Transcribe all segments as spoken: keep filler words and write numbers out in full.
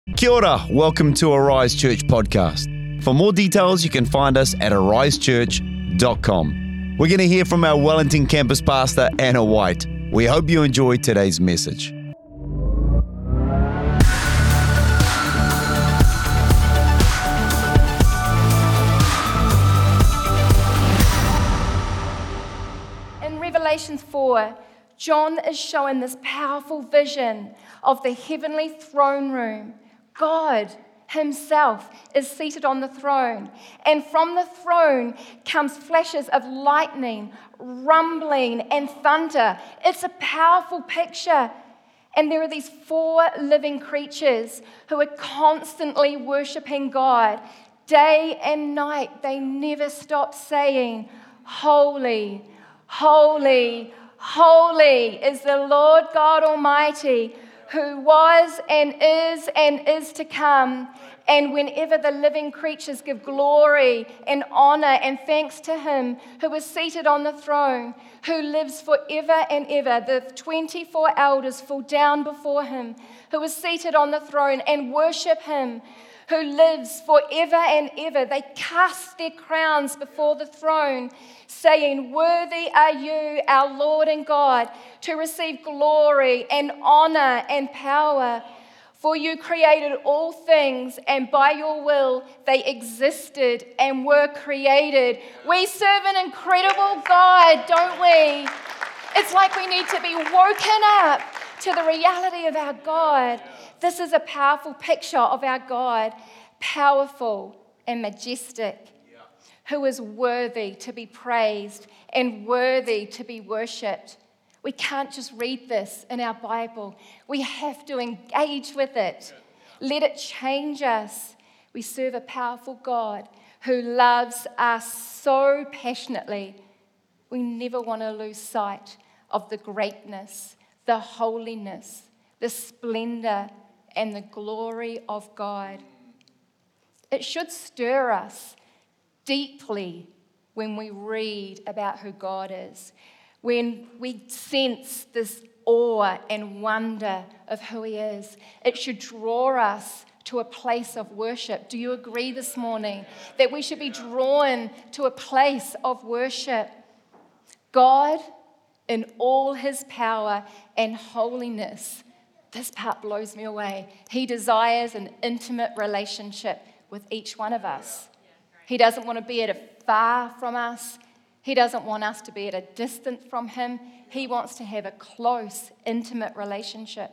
Kia ora, welcome to Arise Church podcast. For more details, you can find us at arise church dot com. We're going to hear from our Wellington campus pastor, Anna White. We hope you enjoy today's message. In Revelation four, John is showing this powerful vision of the heavenly throne room. God himself is seated on the throne, and from the throne comes flashes of lightning, rumbling, and thunder. It's a powerful picture. And there are these four living creatures who are constantly worshiping God. Day and night, they never stop saying, "Holy, holy, holy is the Lord God Almighty, who was and is and is to come." And whenever the living creatures give glory and honor and thanks to him who is seated on the throne, who lives forever and ever, the twenty-four elders fall down before him, who is seated on the throne, and worship him who lives forever and ever. They cast their crowns before the throne, saying, "Worthy are you, our Lord and God, to receive glory and honor and power. For you created all things, and by your will they existed and were created." We serve an incredible God, don't we? It's like we need to be woken up to the reality of our God. This is a powerful picture of our God, powerful and majestic, who is worthy to be praised and worthy to be worshipped. We can't just read this in our Bible. We have to engage with it. Let it change us. We serve a powerful God who loves us so passionately. We never want to lose sight of the greatness, the holiness, the splendor, and the glory of God. It should stir us deeply when we read about who God is, when we sense this awe and wonder of who he is. It should draw us to a place of worship. Do you agree this morning that we should be drawn to a place of worship? God, in all his power and holiness, this part blows me away. He desires an intimate relationship with each one of us. He doesn't want to be at a far from us. He doesn't want us to be at a distance from him. He wants to have a close, intimate relationship.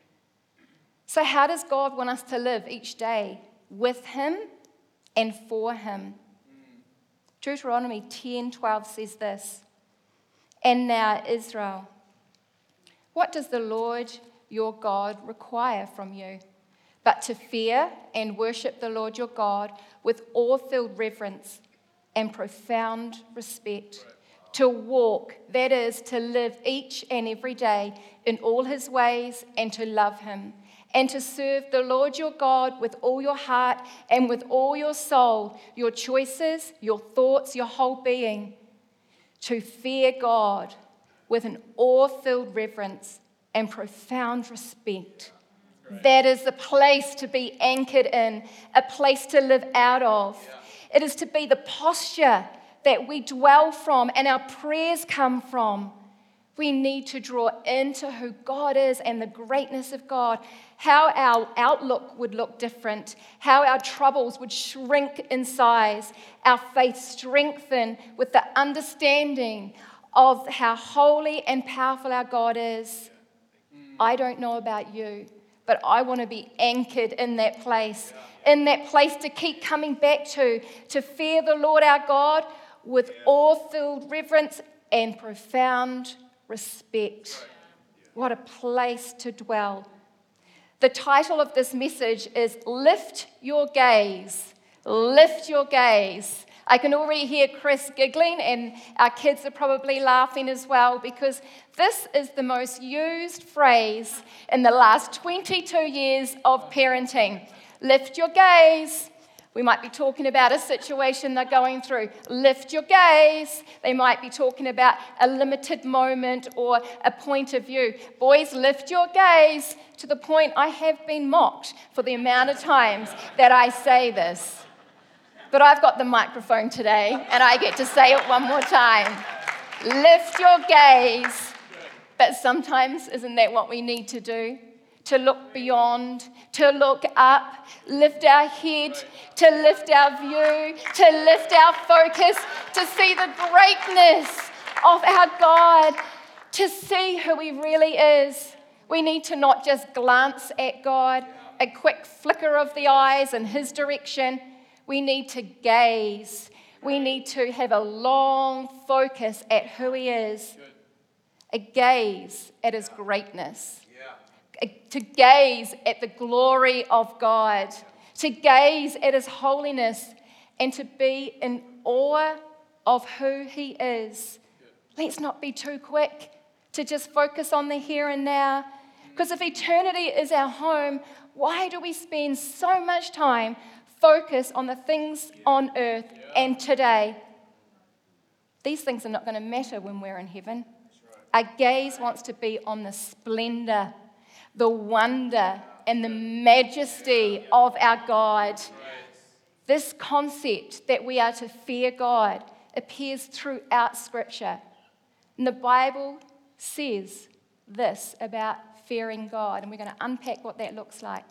So how does God want us to live each day? With him and for him. Deuteronomy ten twelve says this, "And now, Israel, what does the Lord your God require from you? But to fear and worship the Lord your God with awe-filled reverence and profound respect, to walk, that is, to live each and every day in all his ways, and to love him, and to serve the Lord your God with all your heart and with all your soul, your choices, your thoughts, your whole being, to fear God with an awe-filled reverence and profound respect." That is the place to be anchored in, a place to live out of. It is to be the posture that we dwell from and our prayers come from. We need to draw into who God is and the greatness of God, how our outlook would look different, how our troubles would shrink in size, our faith strengthen with the understanding of how holy and powerful our God is. I don't know about you, but I want to be anchored in that place, in that place to keep coming back to, to fear the Lord our God with awe-filled reverence and profound respect. What a place to dwell. The title of this message is Lift Your Gaze. Lift your gaze. I can already hear Chris giggling, and our kids are probably laughing as well, because this is the most used phrase in the last twenty-two years of parenting. Lift your gaze. We might be talking about a situation they're going through. Lift your gaze. They might be talking about a limited moment or a point of view. Boys, lift your gaze to the point I have been mocked for the amount of times that I say this. But I've got the microphone today, and I get to say it one more time. Lift your gaze. But sometimes, isn't that what we need to do? To look beyond, to look up, lift our head, to lift our view, to lift our focus, to see the greatness of our God, to see who He really is. We need to not just glance at God, a quick flicker of the eyes in His direction. We need to gaze. We need to have a long focus at who He is, a gaze at His greatness. To gaze at the glory of God, to gaze at His holiness, and to be in awe of who He is. Let's not be too quick to just focus on the here and now. Because if eternity is our home, why do we spend so much time focused on the things on earth and today? These things are not going to matter when we're in heaven. Our gaze wants to be on the splendor, the wonder and the majesty of our God. This concept that we are to fear God appears throughout Scripture. And the Bible says this about fearing God, and we're going to unpack what that looks like.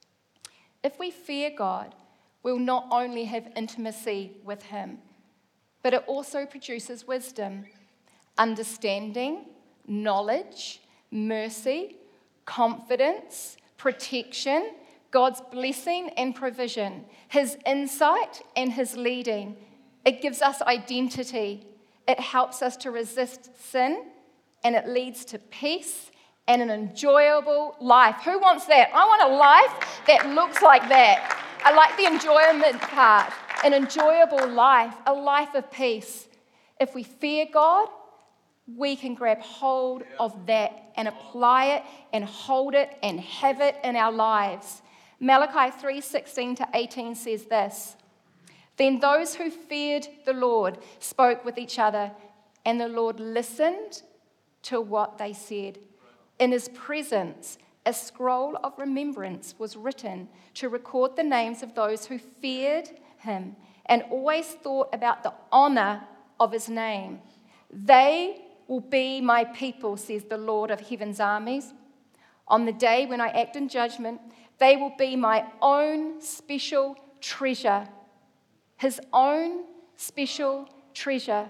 If we fear God, we'll not only have intimacy with Him, but it also produces wisdom, understanding, knowledge, mercy, confidence, protection, God's blessing and provision, His insight and His leading. It gives us identity. It helps us to resist sin, and it leads to peace and an enjoyable life. Who wants that? I want a life that looks like that. I like the enjoyment part. An enjoyable life, a life of peace. If we fear God, we can grab hold of that and apply it and hold it and have it in our lives. Malachi three sixteen to eighteen says this: Then those who feared the Lord spoke with each other, and the Lord listened to what they said. In His presence, a scroll of remembrance was written to record the names of those who feared Him and always thought about the honor of His name. They will be my people, says the Lord of heaven's armies. On the day when I act in judgment, they will be my own special treasure. His own special treasure.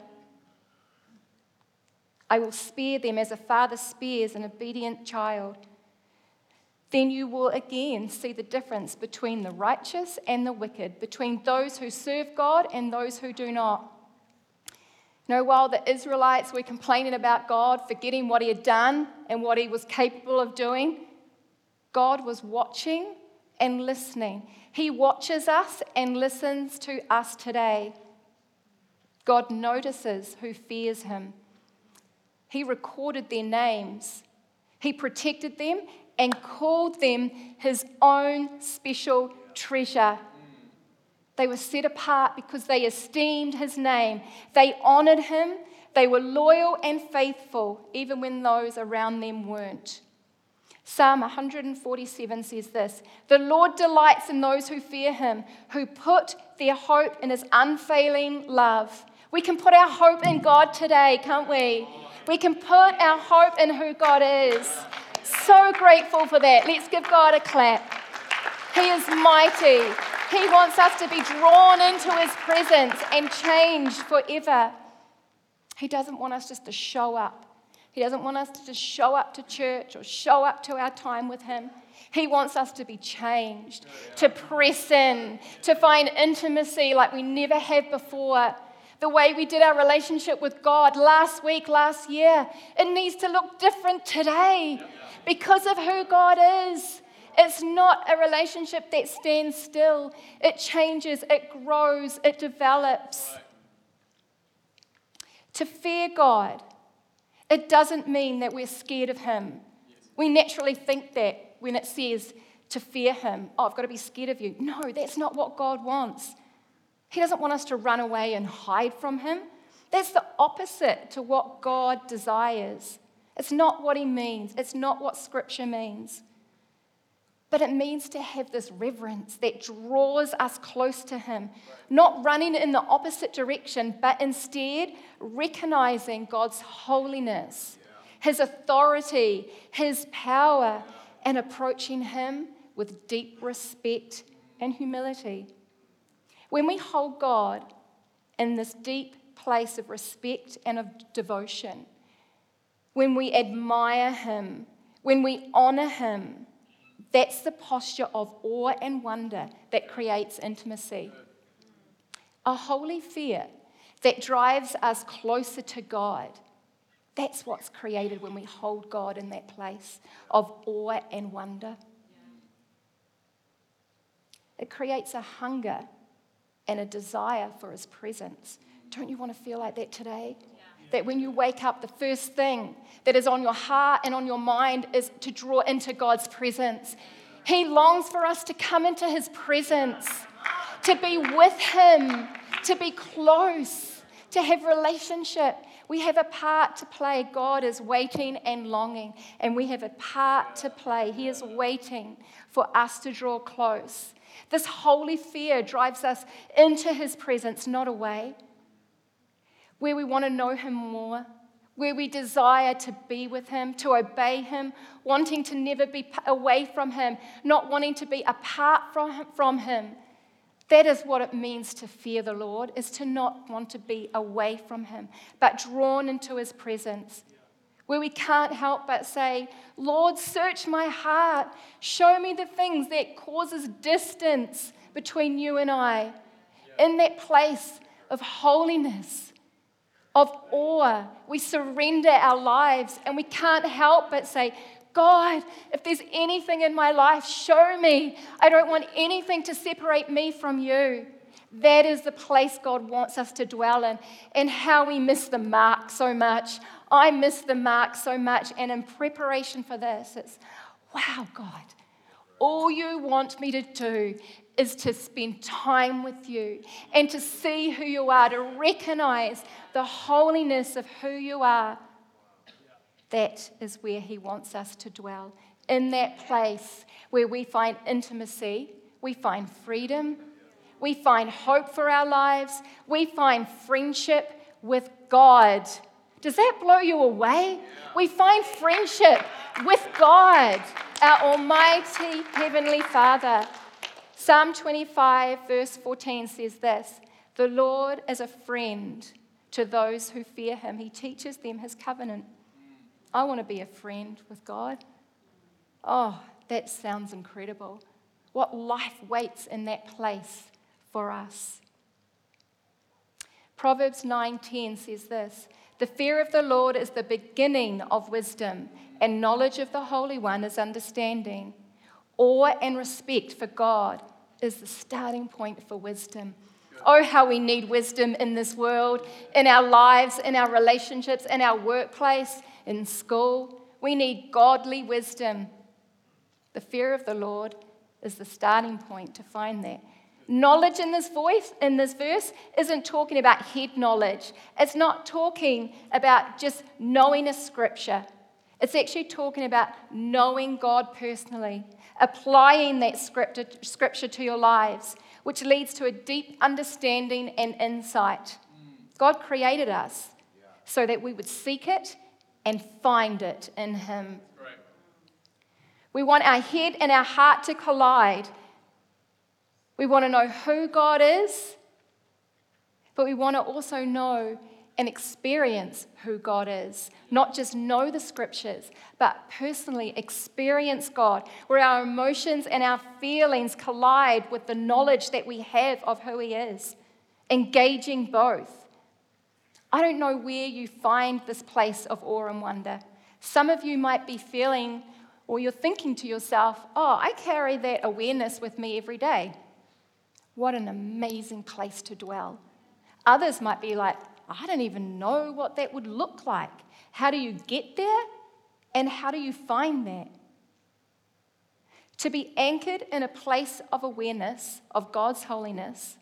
I will spare them as a father spares an obedient child. Then you will again see the difference between the righteous and the wicked, between those who serve God and those who do not. You know, while the Israelites were complaining about God, forgetting what He had done and what He was capable of doing, God was watching and listening. He watches us and listens to us today. God notices who fears Him. He recorded their names. He protected them and called them His own special treasure. They were set apart because they esteemed His name. They honored Him. They were loyal and faithful, even when those around them weren't. Psalm one forty-seven says this: The Lord delights in those who fear Him, who put their hope in His unfailing love. We can put our hope in God today, can't we? We can put our hope in who God is. So grateful for that. Let's give God a clap. He is mighty. He wants us to be drawn into His presence and changed forever. He doesn't want us just to show up. He doesn't want us to just show up to church or show up to our time with Him. He wants us to be changed, to press in, to find intimacy like we never have before. The way we did our relationship with God last week, last year, it needs to look different today because of who God is. It's not a relationship that stands still. It changes, it grows, it develops. To fear God, it doesn't mean that we're scared of Him. We naturally think that when it says to fear him. Oh, I've got to be scared of you. No, that's not what God wants. He doesn't want us to run away and hide from him. That's the opposite to what God desires. It's not what he means. It's not what Scripture means. But it means to have this reverence that draws us close to him, not running in the opposite direction, but instead recognizing God's holiness, his authority, his power, and approaching him with deep respect and humility. When we hold God in this deep place of respect and of devotion, when we admire him, when we honor him, that's the posture of awe and wonder that creates intimacy. A holy fear that drives us closer to God. That's what's created when we hold God in that place of awe and wonder. It creates a hunger and a desire for his presence. Don't you want to feel like that today? That when you wake up, the first thing that is on your heart and on your mind is to draw into God's presence. He longs for us to come into his presence, to be with him, to be close, to have relationship. We have a part to play. God is waiting and longing, and we have a part to play. He is waiting for us to draw close. This holy fear drives us into his presence, not away. Where we want to know him more, where we desire to be with him, to obey him, wanting to never be away from him, not wanting to be apart from, from him. That is what it means to fear the Lord, is to not want to be away from him, but drawn into his presence. Where we can't help but say, Lord, search my heart. Show me the things that causes distance between you and I. In that place of holiness, of awe, we surrender our lives, and we can't help but say, God, if there's anything in my life, show me. I don't want anything to separate me from you. That is the place God wants us to dwell in, and how we miss the mark so much. I miss the mark so much, and in preparation for this, it's, wow, God, all you want me to do is to spend time with you and to see who you are, to recognize the holiness of who you are. That is where he wants us to dwell, in that place where we find intimacy, we find freedom, we find hope for our lives, we find friendship with God. Does that blow you away? We find friendship with God, our almighty heavenly Father. Psalm twenty-five, verse fourteen says this, the Lord is a friend to those who fear him. He teaches them his covenant. I want to be a friend with God. Oh, that sounds incredible. What life waits in that place for us. Proverbs nine ten says this, the fear of the Lord is the beginning of wisdom, and knowledge of the Holy One is understanding. Awe and respect for God is the starting point for wisdom. Oh, how we need wisdom in this world, in our lives, in our relationships, in our workplace, in school. We need godly wisdom. The fear of the Lord is the starting point to find that. Knowledge in this voice, in this verse, isn't talking about head knowledge. It's not talking about just knowing a scripture. It's actually talking about knowing God personally, applying that scripture, scripture to your lives, which leads to a deep understanding and insight. God created us so that we would seek it and find it in him. We want our head and our heart to collide. We want to know who God is, but we want to also know and experience who God is. Not just know the scriptures, but personally experience God, where our emotions and our feelings collide with the knowledge that we have of who he is, engaging both. I don't know where you find this place of awe and wonder. Some of you might be feeling, or you're thinking to yourself, oh, I carry that awareness with me every day. What an amazing place to dwell. Others might be like, I don't even know what that would look like. How do you get there? And how do you find that? To be anchored in a place of awareness of God's holiness,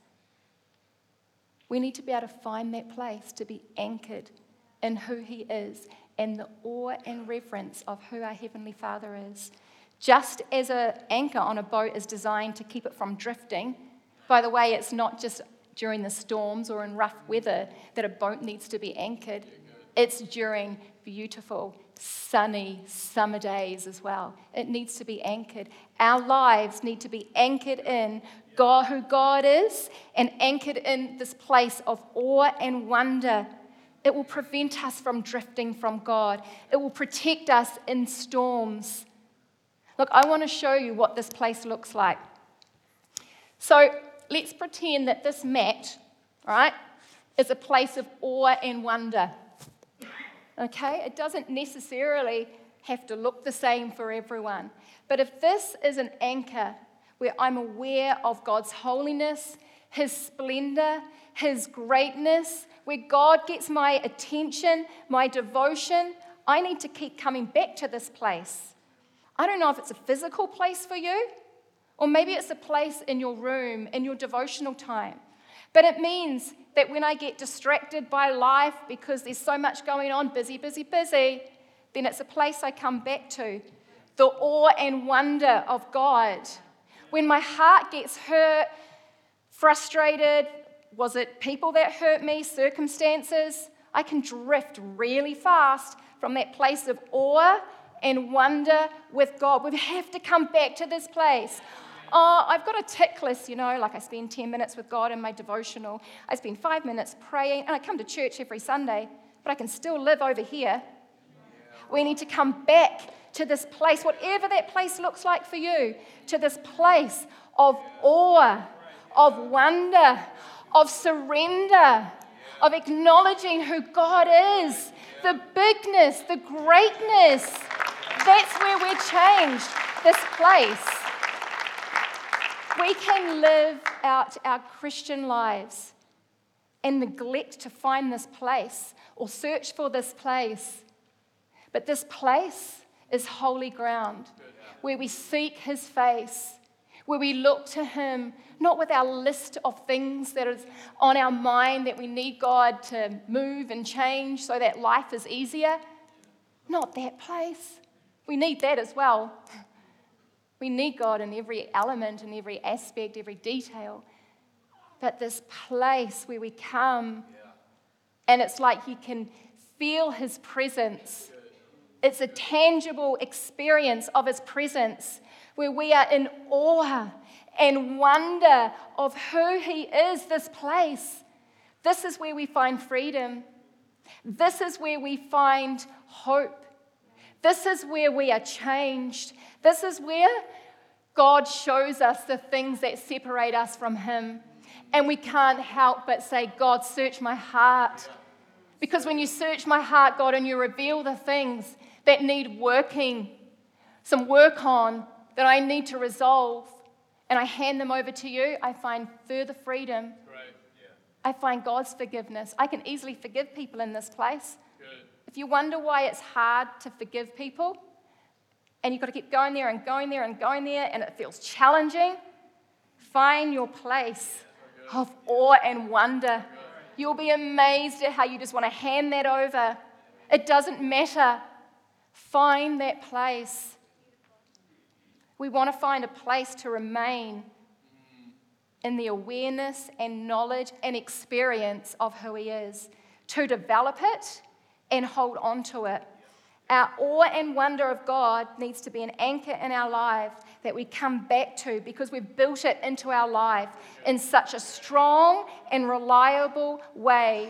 we need to be able to find that place to be anchored in who He is and the awe and reverence of who our Heavenly Father is. Just as an anchor on a boat is designed to keep it from drifting, by the way, it's not just during the storms or in rough weather that a boat needs to be anchored. It's during beautiful, sunny summer days as well. It needs to be anchored. Our lives need to be anchored in God, who God is, and anchored in this place of awe and wonder. It will prevent us from drifting from God. It will protect us in storms. Look, I want to show you what this place looks like. So let's pretend that this mat, right, is a place of awe and wonder. Okay? It doesn't necessarily have to look the same for everyone. But if this is an anchor where I'm aware of God's holiness, His splendor, His greatness, where God gets my attention, my devotion, I need to keep coming back to this place. I don't know if it's a physical place for you, or maybe it's a place in your room, in your devotional time. But it means that when I get distracted by life because there's so much going on, busy, busy, busy, then it's a place I come back to. The awe and wonder of God. When my heart gets hurt, frustrated, was it people that hurt me, circumstances? I can drift really fast from that place of awe and wonder with God. We have to come back to this place. Oh, I've got a tick list, you know, like I spend ten minutes with God in my devotional. I spend five minutes praying, and I come to church every Sunday, but I can still live over here. We need to come back to this place, whatever that place looks like for you, to this place of awe, of wonder, of surrender, of acknowledging who God is, the bigness, the greatness. That's where we're changed, this place. We can live out our Christian lives and neglect to find this place or search for this place. But this place is holy ground where we seek His face, where we look to Him, not with our list of things that is on our mind that we need God to move and change so that life is easier. Not that place. We need that as well. We need God in every element, in every aspect, every detail. But this place where we come, and it's like you can feel His presence. It's a tangible experience of His presence where we are in awe and wonder of who He is, this place. This is where we find freedom. This is where we find hope. This is where we are changed. This is where God shows us the things that separate us from Him. And we can't help but say, God, search my heart. Because when you search my heart, God, and you reveal the things that need working, some work on, that I need to resolve, and I hand them over to you, I find further freedom. Right. Yeah. I find God's forgiveness. I can easily forgive people in this place. Good. If you wonder why it's hard to forgive people, and you've got to keep going there and going there and going there, and it feels challenging, find your place of awe and wonder. You'll be amazed at how you just want to hand that over. It doesn't matter. Find that place. We want to find a place to remain in the awareness and knowledge and experience of who He is, to develop it and hold on to it. Our awe and wonder of God needs to be an anchor in our life that we come back to because we've built it into our life in such a strong and reliable way.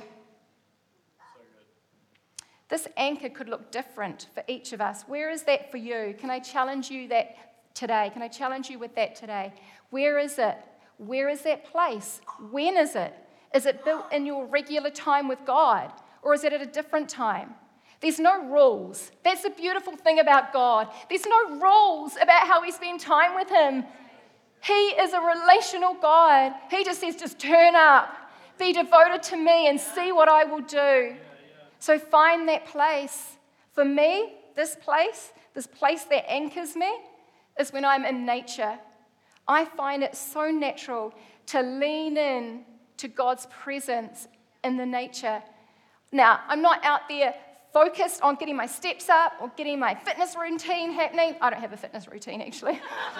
This anchor could look different for each of us. Where is that for you? Can I challenge you that today? Can I challenge you with that today? Where is it? Where is that place? When is it? Is it built in your regular time with God? Or is it at a different time? There's no rules. That's the beautiful thing about God. There's no rules about how we spend time with Him. He is a relational God. He just says, just turn up, be devoted to me and see what I will do. So find that place. For me, this place, this place that anchors me, is when I'm in nature. I find it so natural to lean in to God's presence in the nature. Now, I'm not out there focused on getting my steps up or getting my fitness routine happening. I don't have a fitness routine, actually.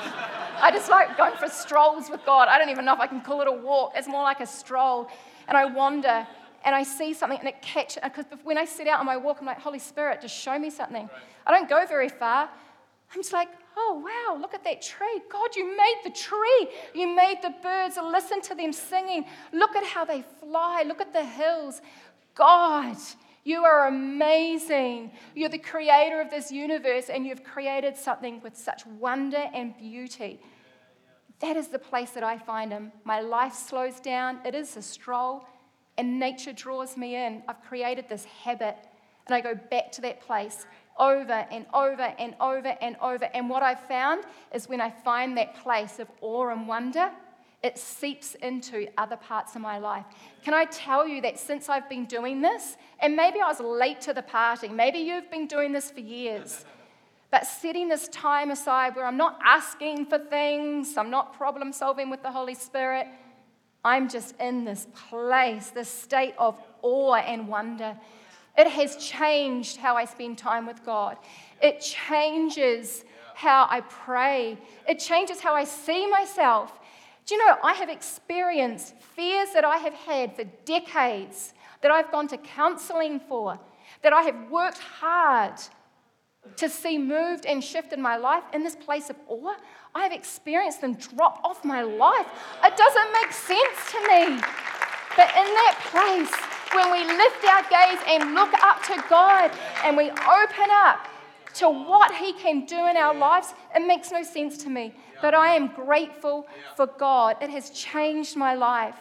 I just like going for strolls with God. I don't even know if I can call it a walk. It's more like a stroll. And I wander, and I see something, and it catches. Because when I set out on my walk, I'm like, Holy Spirit, just show me something. I don't go very far. I'm just like, oh, wow, look at that tree. God, you made the tree. You made the birds. Listen to them singing. Look at how they fly. Look at the hills. God, you are amazing. You're the creator of this universe, and you've created something with such wonder and beauty. That is the place that I find him. My life slows down. It is a stroll, and nature draws me in. I've created this habit, and I go back to that place over and over and over and over. And what I've found is when I find that place of awe and wonder, it seeps into other parts of my life. Can I tell you that since I've been doing this, and maybe I was late to the party, maybe you've been doing this for years, but setting this time aside where I'm not asking for things, I'm not problem solving with the Holy Spirit, I'm just in this place, this state of awe and wonder. It has changed how I spend time with God. It changes how I pray. It changes how I see myself. Do you know, I have experienced fears that I have had for decades, that I've gone to counseling for, that I have worked hard to see moved and shifted my life in this place of awe. I have experienced them drop off my life. It doesn't make sense to me. But in that place, when we lift our gaze and look up to God and we open up to what he can do in our lives, it makes no sense to me. But I am grateful for God. It has changed my life.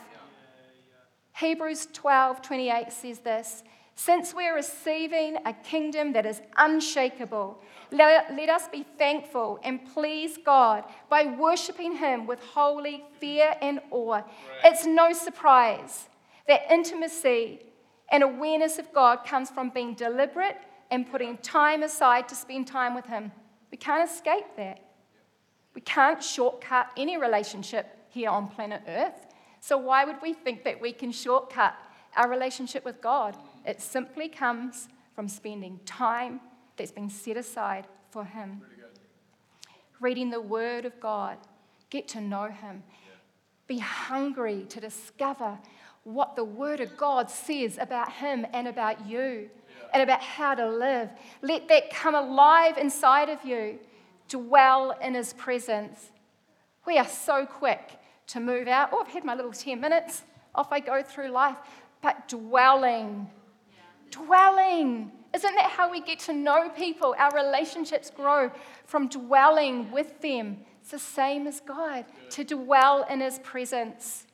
Hebrews twelve twenty-eight says this, since we are receiving a kingdom that is unshakable, let, let us be thankful and please God by worshiping him with holy fear and awe. Right. It's no surprise that intimacy and awareness of God comes from being deliberate and putting time aside to spend time with him. We can't escape that. We can't shortcut any relationship here on planet Earth. So why would we think that we can shortcut our relationship with God? It simply comes from spending time that's been set aside for him. Reading the Word of God. Get to know him. Be hungry to discover what the Word of God says about him and about you and about how to live. Let that come alive inside of you. Dwell in his presence. We are so quick to move out. Oh, I've had my little ten minutes. Off I go through life. But dwelling, dwelling. Isn't that how we get to know people? Our relationships grow from dwelling with them. It's the same as God, to dwell in his presence.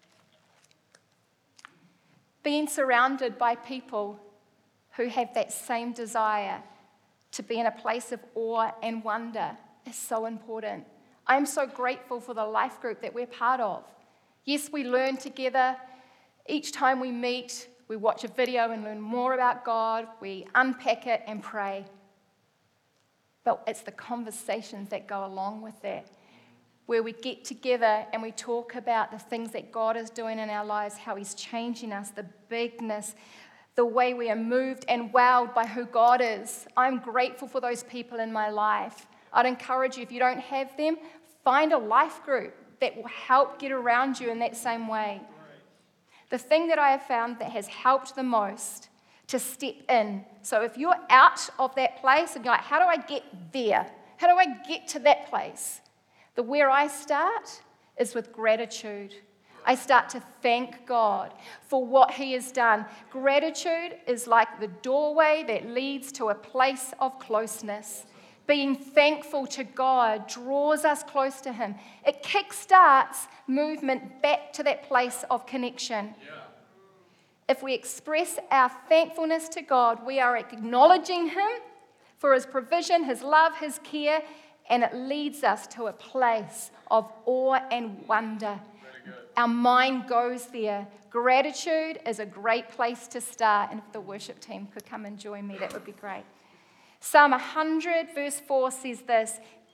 Being surrounded by people who have that same desire to be in a place of awe and wonder is so important. I'm so grateful for the life group that we're part of. Yes, we learn together. Each time we meet, we watch a video and learn more about God. We unpack it and pray. But it's the conversations that go along with that, where we get together and we talk about the things that God is doing in our lives, how he's changing us, the bigness, the way we are moved and wowed by who God is. I'm grateful for those people in my life. I'd encourage you, if you don't have them, find a life group that will help get around you in that same way. The thing that I have found that has helped the most to step in. So if you're out of that place and you're like, how do I get there? How do I get to that place? The where I start is with gratitude. I start to thank God for what he has done. Gratitude is like the doorway that leads to a place of closeness. Being thankful to God draws us close to him. It kickstarts movement back to that place of connection. Yeah. If we express our thankfulness to God, we are acknowledging him for his provision, his love, his care, and it leads us to a place of awe and wonder. Our mind goes there. Gratitude is a great place to start. And if the worship team could come and join me, that would be great. Psalm one hundred verse four says this,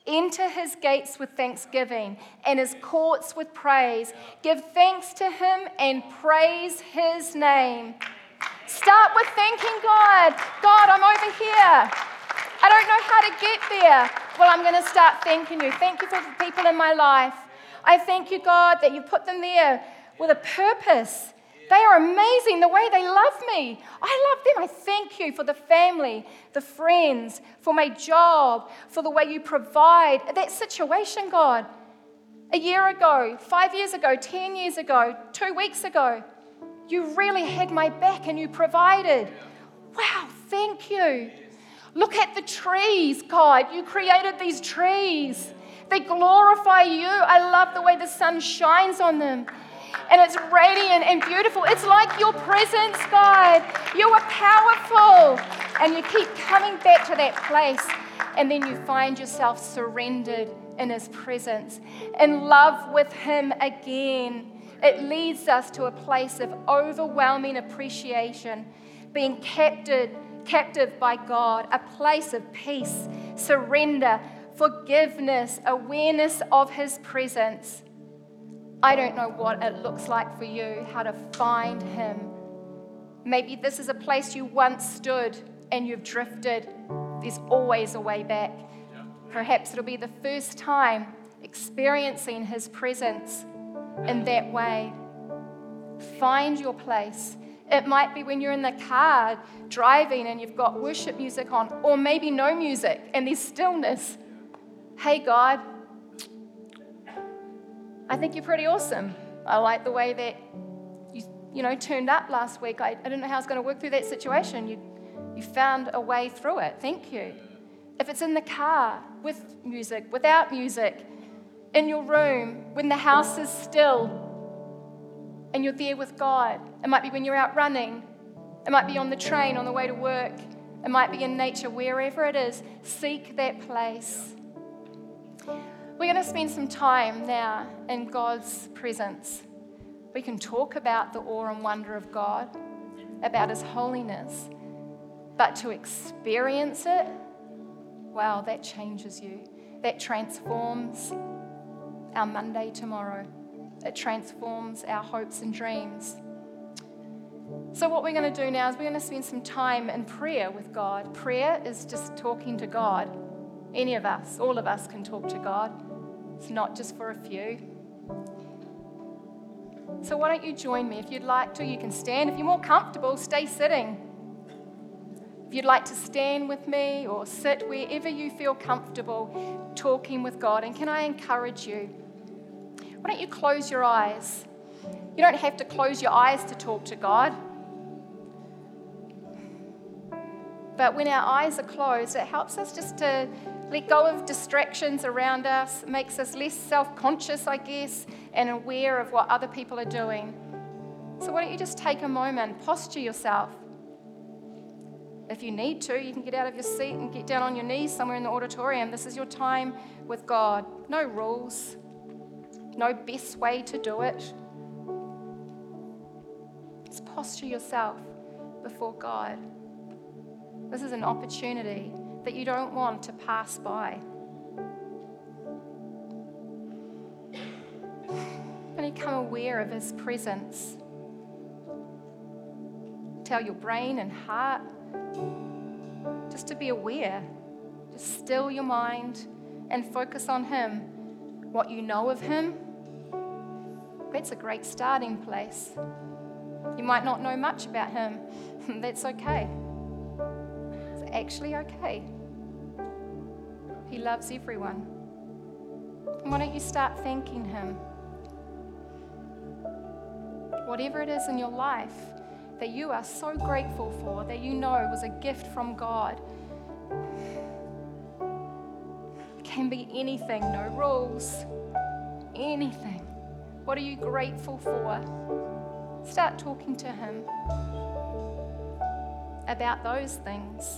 Enter his gates with thanksgiving and his courts with praise. Give thanks to him and praise his name. Start with thanking God. God, I'm over here. I don't know how to get there. Well, I'm going to start thanking you. Thank you for the people in my life. I thank you, God, that you put them there with a purpose. They are amazing the way they love me. I love them. I thank you for the family, the friends, for my job, for the way you provide. That situation, God, a year ago, five years ago, ten years ago, two weeks ago, you really had my back and you provided. Wow, thank you. Look at the trees, God. You created these trees. They glorify you. I love the way the sun shines on them. And it's radiant and beautiful. It's like your presence, God. You are powerful. And you keep coming back to that place. And then you find yourself surrendered in his presence, in love with him again. It leads us to a place of overwhelming appreciation, being captured, captive by God, a place of peace, surrender, forgiveness, awareness of his presence. I don't know what it looks like for you, how to find him. Maybe this is a place you once stood and you've drifted. There's always a way back. Perhaps it'll be the first time experiencing his presence in that way. Find your place. It might be when you're in the car driving and you've got worship music on, or maybe no music and there's stillness. Hey, God, I think you're pretty awesome. I like the way that you, you know, turned up last week. I, I didn't know how I was going to work through that situation. You, you found a way through it. Thank you. If it's in the car, with music, without music, in your room, when the house is still, and you're there with God. It might be when you're out running. It might be on the train on the way to work. It might be in nature, wherever it is. Seek that place. We're going to spend some time now in God's presence. We can talk about the awe and wonder of God, about his holiness, but to experience it, wow, that changes you. That transforms our Monday tomorrow. It transforms our hopes and dreams. So what we're going to do now is we're going to spend some time in prayer with God. Prayer is just talking to God. Any of us, all of us can talk to God. It's not just for a few. So why don't you join me? If you'd like to, you can stand. If you're more comfortable, stay sitting. If you'd like to stand with me or sit wherever you feel comfortable talking with God. And can I encourage you? Why don't you close your eyes? You don't have to close your eyes to talk to God. But when our eyes are closed, it helps us just to let go of distractions around us. It makes us less self-conscious, I guess, and aware of what other people are doing. So why don't you just take a moment, posture yourself. If you need to, you can get out of your seat and get down on your knees somewhere in the auditorium. This is your time with God. No rules. No best way to do it. Just posture yourself before God. This is an opportunity that you don't want to pass by. And become aware of his presence. Tell your brain and heart just to be aware. Just still your mind and focus on him. What you know of him, that's a great starting place. You might not know much about him. That's okay. It's actually okay. He loves everyone. And why don't you start thanking him? Whatever it is in your life that you are so grateful for, that you know was a gift from God. It can be anything, no rules, anything. What are you grateful for? Start talking to him about those things.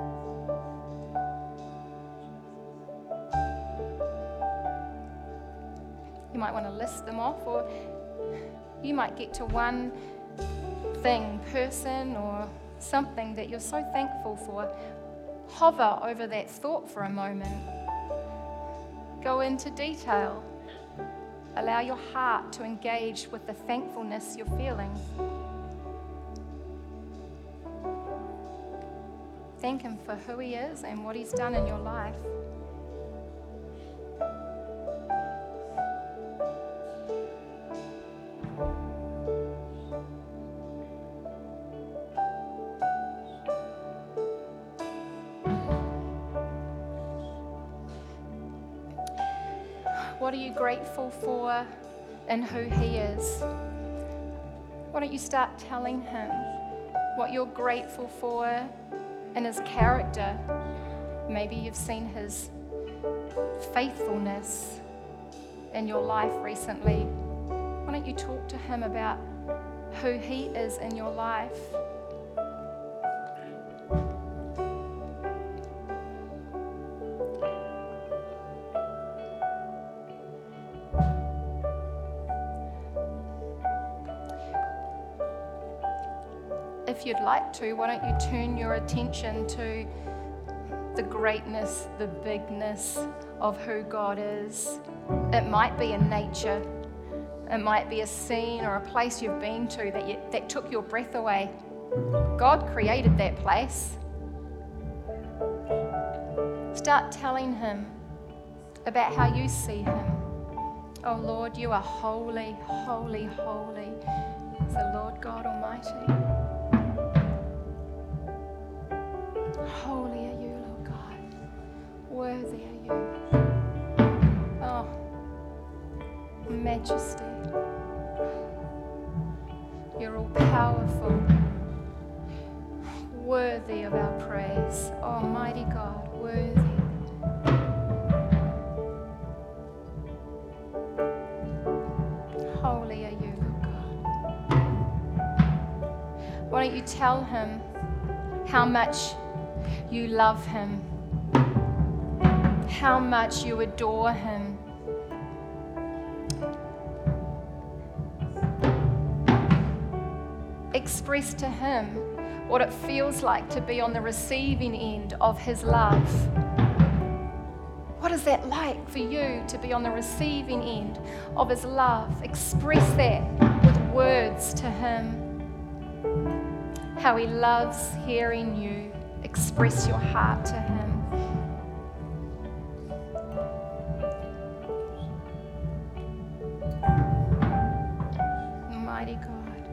You might want to list them off, or you might get to one thing, person, or something that you're so thankful for. Hover over that thought for a moment. Go into detail. Allow your heart to engage with the thankfulness you're feeling. Thank Him for who He is and what He's done in your life. What are you grateful for and who He is? Why don't you start telling Him what you're grateful for in His character? Maybe you've seen His faithfulness in your life recently. Why don't you talk to Him about who He is in your life? If you'd like to, why don't you turn your attention to the greatness, the bigness of who God is. It might be in nature. It might be a scene or a place you've been to that, you, that took your breath away. God created that place. Start telling Him about how you see Him. Oh Lord, you are holy, holy, holy is the Lord God Almighty. Holy are you, Lord God. Worthy are you. Oh, majesty. You're all powerful. Worthy of our praise. Almighty God, worthy. Holy are you, Lord God. Why don't you tell Him how much you love Him, how much you adore Him. Express to Him what it feels like to be on the receiving end of His love. What is that like for you to be on the receiving end of His love? Express that with words to Him. How He loves hearing you express your heart to Him. Mighty God.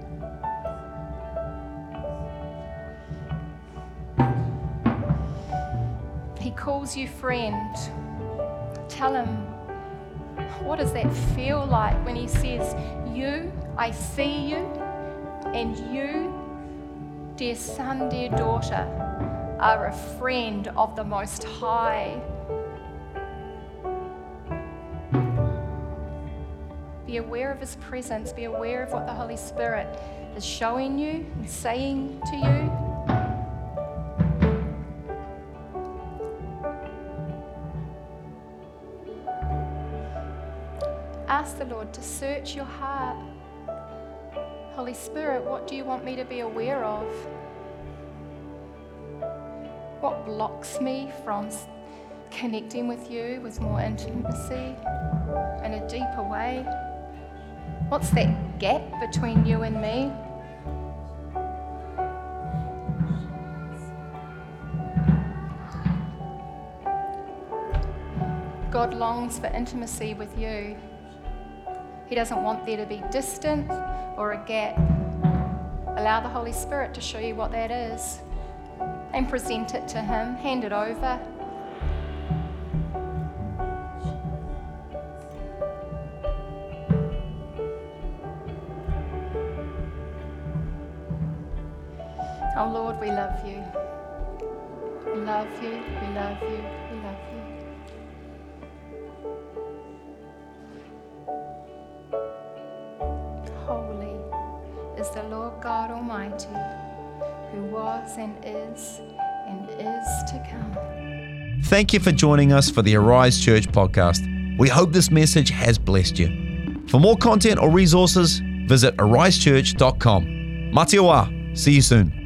He calls you friend. Tell Him, what does that feel like when He says, you, I see you, and you, dear son, dear daughter, are a friend of the Most High. Be aware of His presence. Be aware of what the Holy Spirit is showing you and saying to you. Ask the Lord to search your heart. Holy Spirit, what do you want me to be aware of? What blocks me from connecting with you with more intimacy in a deeper way? What's that gap between you and me? God longs for intimacy with you. He doesn't want there to be distance or a gap. Allow the Holy Spirit to show you what that is and present it to Him. Hand it over. Oh Lord, we love you. We love you, we love you, we love you. Holy is the Lord God Almighty, who was and is and is to come. Thank you for joining us for the Arise Church podcast. We hope this message has blessed you. For more content or resources, visit arise church dot com. Mate o a. See you soon.